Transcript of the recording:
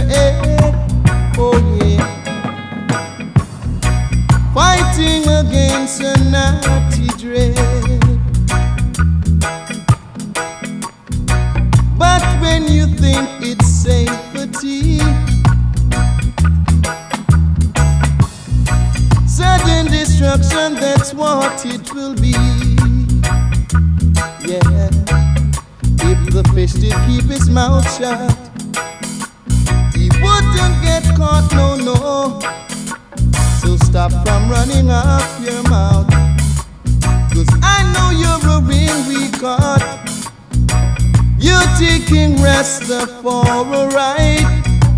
head. Oh yeah, fighting against a naughty dread. But when you think it's safety, sudden destruction, that's what it will be. Yeah, if the fish did keep his mouth shut, he wouldn't get caught, no, no. So stop from running off your mouth, 'cause I know you're a real weak heart. You're taking Rasta for a ride.